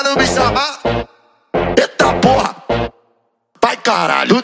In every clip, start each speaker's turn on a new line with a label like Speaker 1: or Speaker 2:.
Speaker 1: Pra não me chamar, eita porra, vai caralho.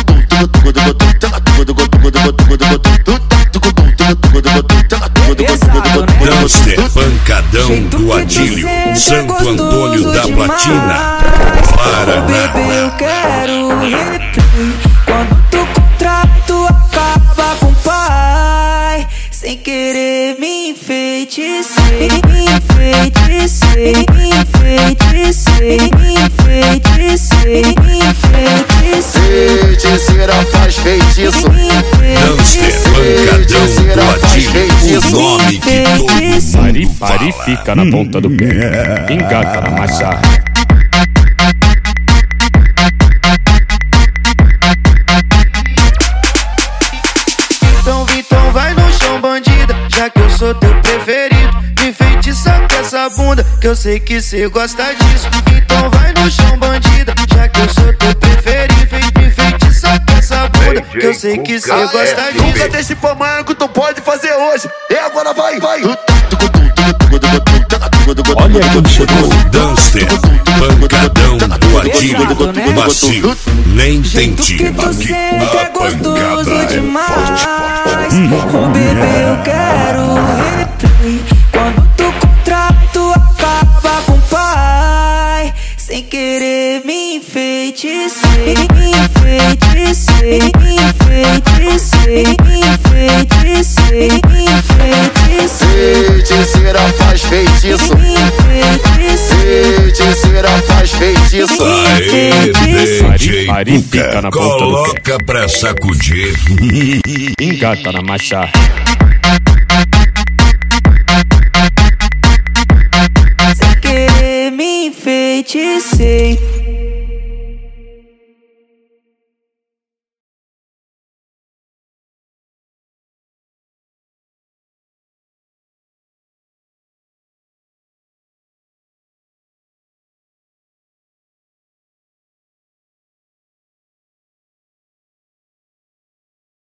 Speaker 2: Dancer Pancadão do Adílio, Santo Antônio da Platina, Paraná.
Speaker 3: Bebê, eu quero replay. Quando tu contrato acaba com o pai, sem querer me enfeitecei, me enfeitecei, me enfeitecei, me enfeitecei, me enfeitecei.
Speaker 1: Feiticeira faz feitiço.
Speaker 2: Dancer Pancadão do Adílio, o nome que todo mundo
Speaker 4: Pare,
Speaker 2: fala.
Speaker 4: fica na ponta do pé, engata na marcha.
Speaker 5: Então vai no chão, bandida, já que eu sou teu preferido. Me enfeitiça com essa bunda, que eu sei que cê gosta disso. Então vai no chão, bandida, já que eu sou teu preferido. Me enfeitiça com essa bunda, que eu sei que cê gosta disso.
Speaker 1: Nunca deixe pra amanhã que tu pode fazer hoje. E agora vai, vai.
Speaker 4: Olha quem chegou.
Speaker 2: Dancer Pancadão do Adílio, macio, nem tem tiro.
Speaker 3: Aqui
Speaker 2: A pancada é forte.
Speaker 3: Bebê, eu quero replay. Quando tu contrato acaba com o pai, sem querer me enfeitecei, me enfeitecei, me enfeitecei, me enfeitecei, me enfeitecei.
Speaker 1: Feiticeira faz feitiço.
Speaker 3: Me enfeitecei.
Speaker 1: Feiticeira faz feitiço.
Speaker 2: Aê, DJ
Speaker 4: Pare, fica na
Speaker 2: Cuca,
Speaker 4: ponta do pé,
Speaker 2: coloca pra sacudir.
Speaker 4: engata na marcha.
Speaker 3: Sem querer me enfeitecei.